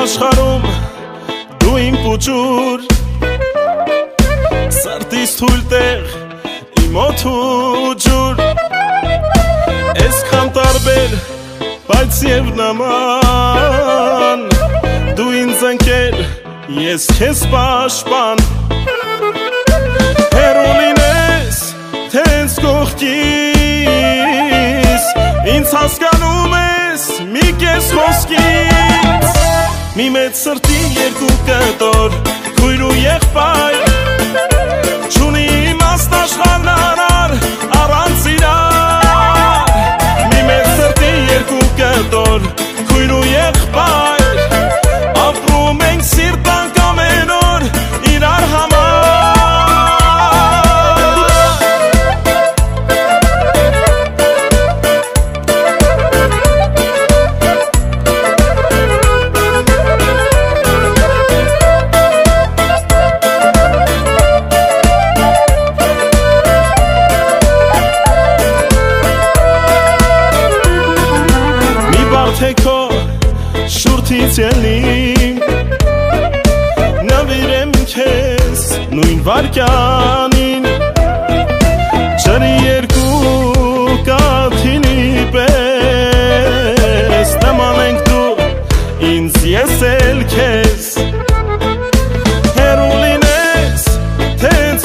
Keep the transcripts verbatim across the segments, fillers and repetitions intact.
աշխարհում դու իմ փուճուր Սրտիս թույլ տեղ իմ օդու ջուր Այսքան տարբեր բայց և նման Դու ինձ ընկեր ես քեզ պաշտպան Հեռու լինես թե ինձ կողքից Ինձ հասկանում ես մի կես խոսքից Մի մեծ սրտի երկու կտոր քույր ու եղբայր Չունի իմաստ աշխարհն արար առանց իրար Մի մեծ սրտի երկու կտոր քույր ու եղբայր Ապրում ենք սիրտանք ամեն օր իրար համար Քո շուրթից ելնիմ Նվիրեմ քեզ նույն վարկյանին Ջրի երկու կաթիլի պես Նման ենք դու ինձ ես էլ քեզ Հեռու լինես թե ինձ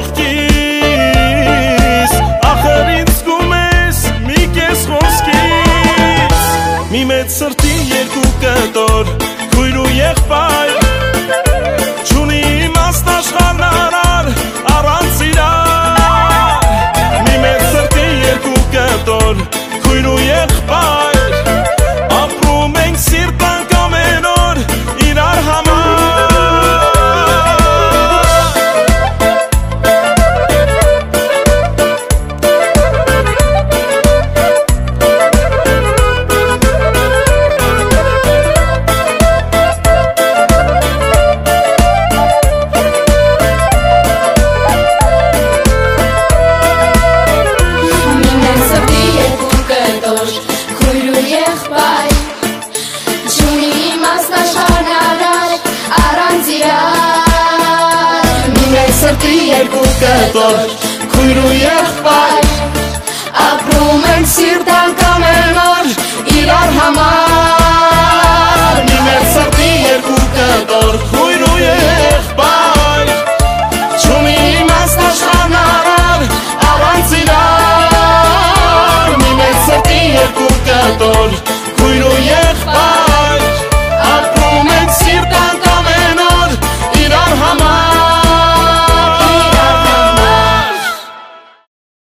կողքից Ախր ինձ զգում ես մի կես խոսքից Մի մեծ սրտի երկու կտոր քույր ու եղբայր Չունի իմաստ աշխարհն արար առանց իրար Մի մեծ սրտի երկու կտոր քույր ու եղբայր Ապրում ենք սիրտանք ամեն օր իրար համար Երկու կտոր քույր ու եղբայր Ապրում ենք սիրտանք ամեն օր իրար համար Մի մեծ սրտի երկու կտոր քույր ու եղբայր Չունի իմաստ աշխարհն արար առանց իրար Մի մեծ սրտի երկու կտոր քույր ու եղբայր